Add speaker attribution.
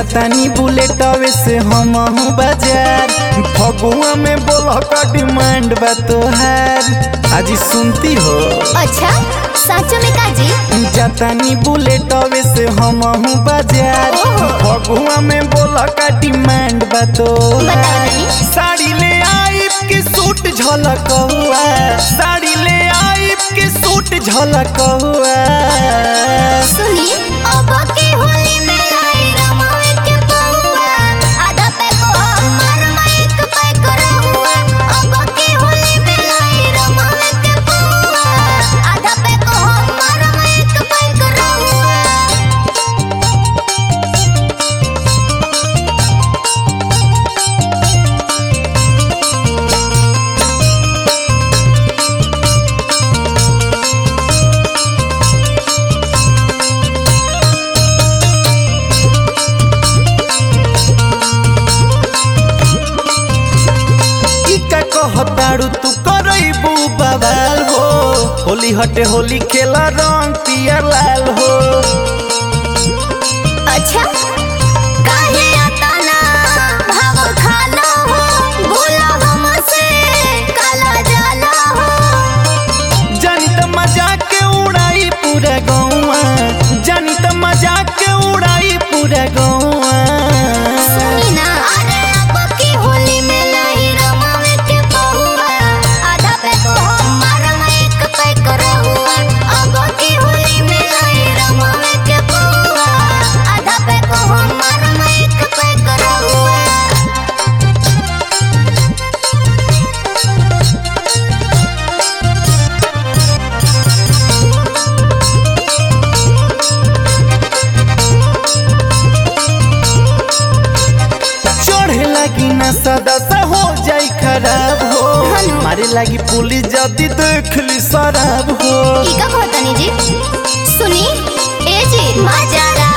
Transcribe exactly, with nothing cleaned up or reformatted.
Speaker 1: जातानी बुलेटवे से हम बाजार फगुआ में बोला का डिमांड बा तोहार आज सुनती हो।
Speaker 2: अच्छा सच में काजी
Speaker 1: जातानी बुलेटवे से हम बाजार फगुआ में बोला का डिमांड बा तोहार साड़ी ले आइब के सूट झलक हुआ साड़ी ले आइब के सूट झलक हुआ।
Speaker 2: सुनी अब के होली में लाई रमावे के बहुआ आधा पे को हमार माइक पे करा हुआ अब के होली में लाई रमावे के बहुआ आधा पे को हमार माइक पे करा हुआ।
Speaker 1: कहताड़ू तू करबू बवाल हो होली हटे होली खेला रंग पियर लाल हो।
Speaker 2: अच्छा काहे आता ना भाव खाला हो भूला हमसे काला जाला हो।
Speaker 1: जानी त मजाक के उड़ाई पूरा गौवा जानी त मजाक के उड़ाई पूरा गौवा।
Speaker 2: सुनी ना अरे अब की होली में लाई रमावे के बहुआ आधा पे को हमार माइक पे करा हुआ अब की होली में लाई रमावे के बहुआ आधा पे को हमार माइक पे करा हुआ।
Speaker 1: चढ़े लगी ना सदा सा हो जाई खराब हो मारे लगी पुलिस जदी देख ली शराब हो।
Speaker 2: ई का कहतनी जी सुनी ए जी मजा